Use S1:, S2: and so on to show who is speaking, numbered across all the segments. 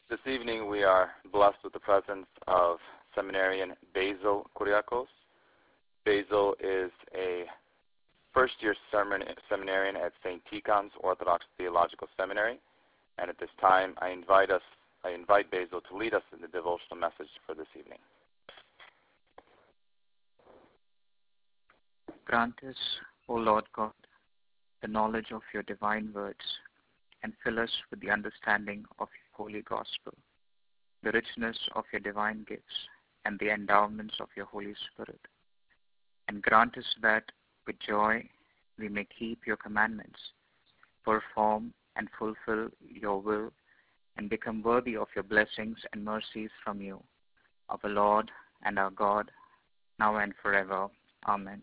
S1: This evening we are blessed with the presence of seminarian Basil Kuriakos. Basil is a first-year seminarian at St. Tikhon's Orthodox Theological Seminary, and at this time I invite Basil to lead us in the devotional message for this evening.
S2: Grant us, O Lord God, the knowledge of your divine words, and fill us with the understanding of your holy gospel, the richness of your divine gifts, and the endowments of your Holy Spirit. And grant us that, with joy, we may keep your commandments, perform and fulfill your will, and become worthy of your blessings and mercies from you, our Lord and our God, now and forever. Amen.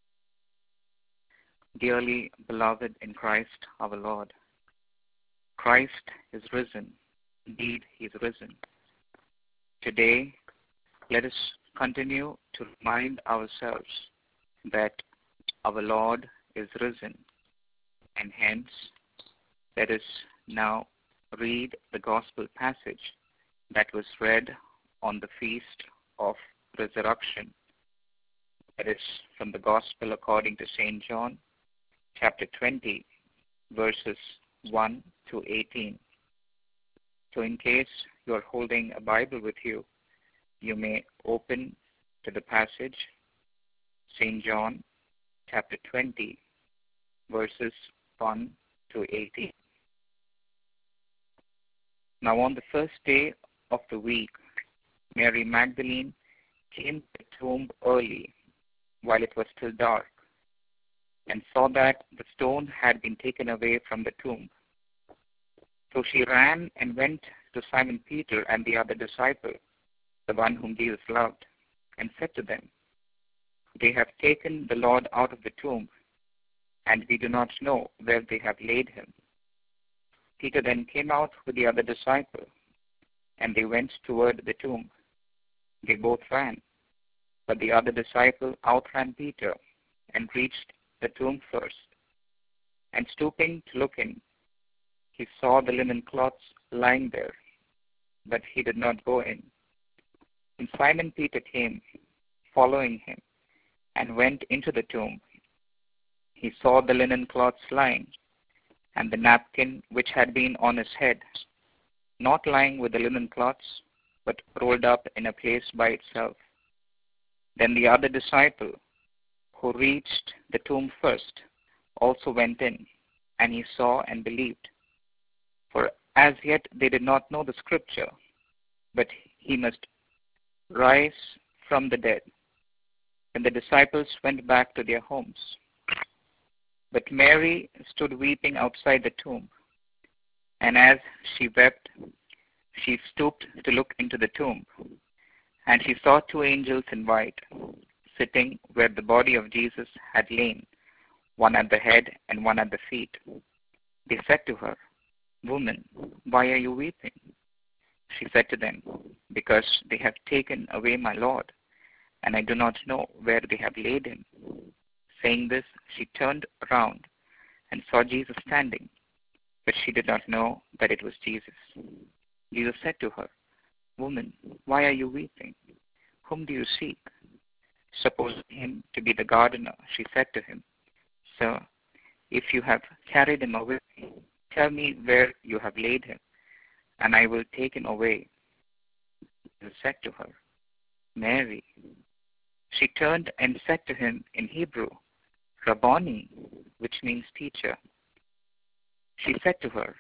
S2: Dearly beloved in Christ our Lord, Christ is risen. Indeed, he is risen. Today, let us continue to remind ourselves that our Lord is risen, and hence let us now read the gospel passage that was read on the feast of resurrection. That is from the gospel according to St. John, chapter 20, verses 1 to 18. So in case you are holding a Bible with you, you may open to the passage, St. John, chapter 20, verses 1 to 18. Now on the first day of the week, Mary Magdalene came to the tomb early, while it was still dark, and saw that the stone had been taken away from the tomb. So she ran and went to Simon Peter and the other disciple, the one whom Jesus loved, and said to them, "They have taken the Lord out of the tomb, and we do not know where they have laid him." Peter then came out with the other disciple, and they went toward the tomb. They both ran, but the other disciple outran Peter and reached the tomb first. And stooping to look in, he saw the linen cloths lying there, but he did not go in. And Simon Peter came, following him, and went into the tomb. He saw the linen cloths lying, and the napkin which had been on his head, not lying with the linen cloths, but rolled up in a place by itself. Then the other disciple, who reached the tomb first, also went in, and he saw and believed. For as yet they did not know the scripture, but he must rise from the dead. And the disciples went back to their homes. But Mary stood weeping outside the tomb. And as she wept, she stooped to look into the tomb. And she saw two angels in white, sitting where the body of Jesus had lain, one at the head and one at the feet. They said to her, "Woman, why are you weeping?" She said to them, "Because they have taken away my Lord, and I do not know where they have laid him." Saying this, she turned around and saw Jesus standing, but she did not know that it was Jesus. Jesus said to her, "Woman, why are you weeping? Whom do you seek?" Supposing him to be the gardener, she said to him, "Sir, if you have carried him away, tell me where you have laid him, and I will take him away." Jesus said to her, "Mary." She turned and said to him in Hebrew, "Rabboni," which means teacher. She said to her,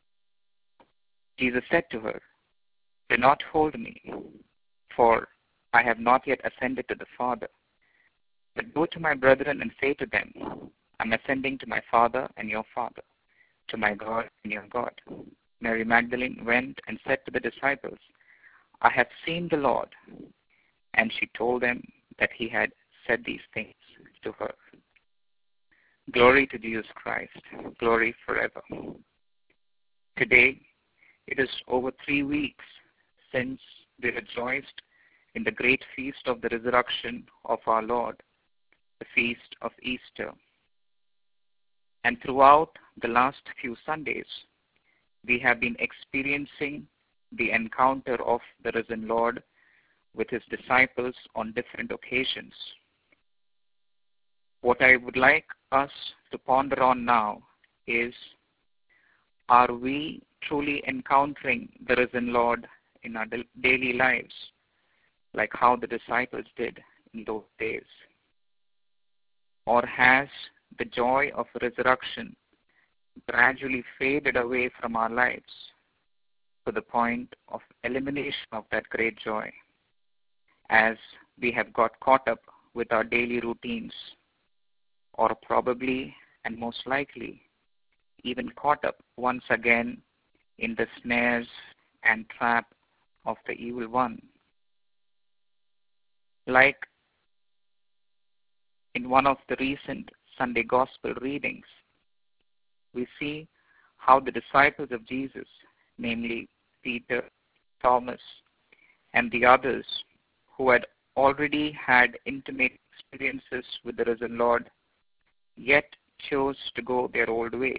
S2: Jesus said to her, "Do not hold me, for I have not yet ascended to the Father. But go to my brethren and say to them, I'm ascending to my Father and your Father, to my God and your God." Mary Magdalene went and said to the disciples, "I have seen the Lord." And she told them that he had said these things to her. Glory to Jesus Christ. Glory forever. Today, it is over 3 weeks since we rejoiced in the great feast of the resurrection of our Lord, the feast of Easter. And throughout the last few Sundays, we have been experiencing the encounter of the risen Lord with his disciples on different occasions. What I would like us to ponder on now is, are we truly encountering the risen Lord in our daily lives, like how the disciples did in those days? Or has the joy of resurrection gradually faded away from our lives to the point of elimination of that great joy, as we have got caught up with our daily routines, or probably and most likely even caught up once again in the snares and trap of the evil one? Like in one of the recent Sunday Gospel readings, we see how the disciples of Jesus, namely Peter, Thomas, and the others who had already had intimate experiences with the risen Lord, yet chose to go their old ways.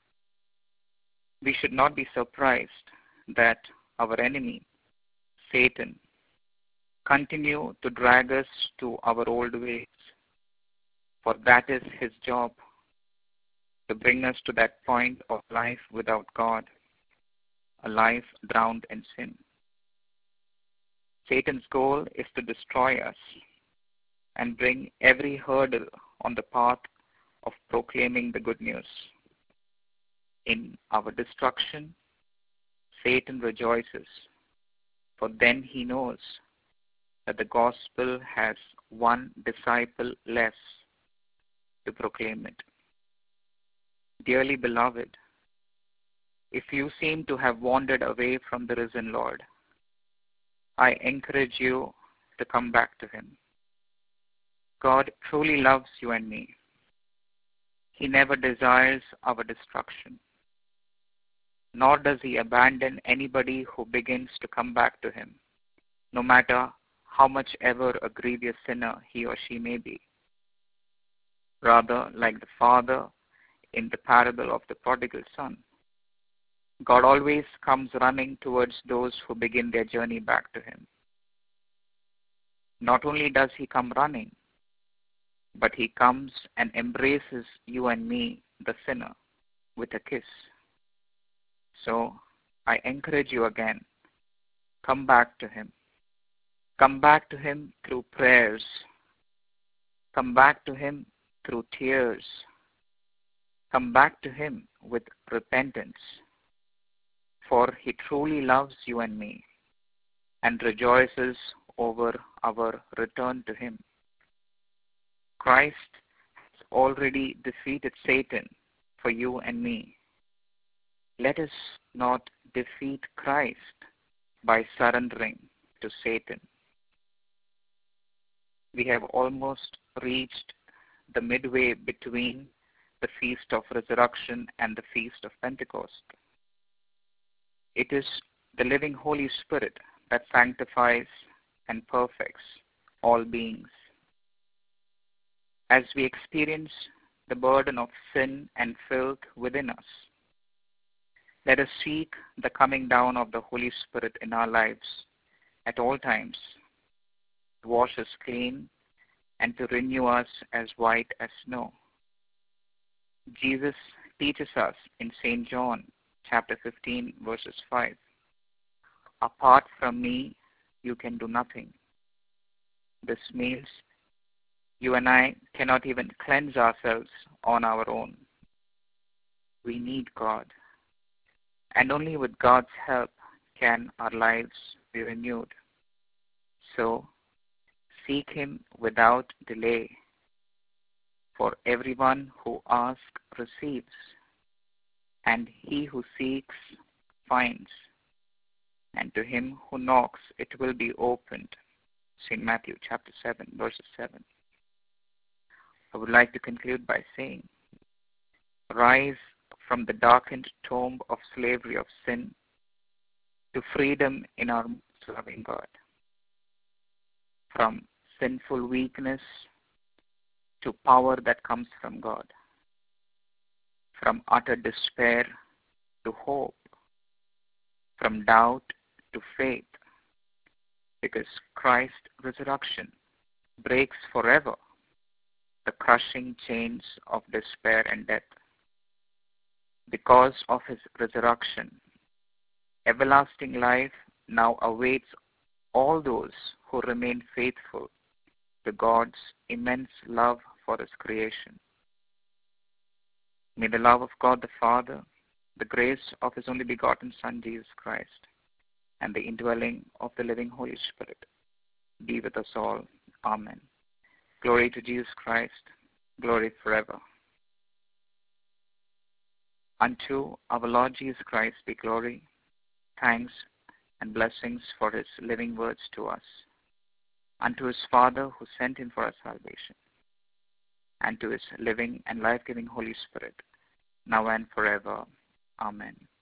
S2: We should not be surprised that our enemy, Satan, continue to drag us to our old ways, for that is his job, to bring us to that point of life without God, a life drowned in sin. Satan's goal is to destroy us and bring every hurdle on the path of proclaiming the good news. In our destruction, Satan rejoices, for then he knows that the gospel has one disciple less to proclaim it. Dearly beloved, if you seem to have wandered away from the risen Lord, I encourage you to come back to him. God truly loves you and me. He never desires our destruction, nor does he abandon anybody who begins to come back to him, no matter how much ever a grievous sinner he or she may be. Rather, like the father in the parable of the prodigal son, God always comes running towards those who begin their journey back to him. Not only does he come running, but he comes and embraces you and me, the sinner, with a kiss. So I encourage you again, come back to him. Come back to him through prayers. Come back to him through tears. Come back to him with repentance. For he truly loves you and me and rejoices over our return to him. Christ has already defeated Satan for you and me. Let us not defeat Christ by surrendering to Satan. We have almost reached the midway between the Feast of Resurrection and the Feast of Pentecost. It is the living Holy Spirit that sanctifies and perfects all beings. As we experience the burden of sin and filth within us, let us seek the coming down of the Holy Spirit in our lives at all times, to wash us clean and to renew us as white as snow. Jesus teaches us in St. John chapter 15, verses 5, "Apart from me, you can do nothing." This means you and I cannot even cleanse ourselves on our own. We need God. And only with God's help can our lives be renewed. So, seek him without delay. For everyone who asks receives, and he who seeks finds, and to him who knocks it will be opened. St. Matthew chapter 7, verses 7. I would like to conclude by saying, rise from the darkened tomb of slavery of sin to freedom in our loving God. From sinful weakness to power that comes from God. From utter despair to hope. From doubt to faith, because Christ's resurrection breaks forever the crushing chains of despair and death. Because of his resurrection, everlasting life now awaits all those who remain faithful to God's immense love for his creation. May the love of God the Father, the grace of his only begotten Son, Jesus Christ, and the indwelling of the living Holy Spirit be with us all. Amen. Glory to Jesus Christ. Glory forever. Unto our Lord Jesus Christ be glory, thanks, and blessings for his living words to us. Unto his Father who sent him for our salvation, and to his living and life-giving Holy Spirit, now and forever. Amen.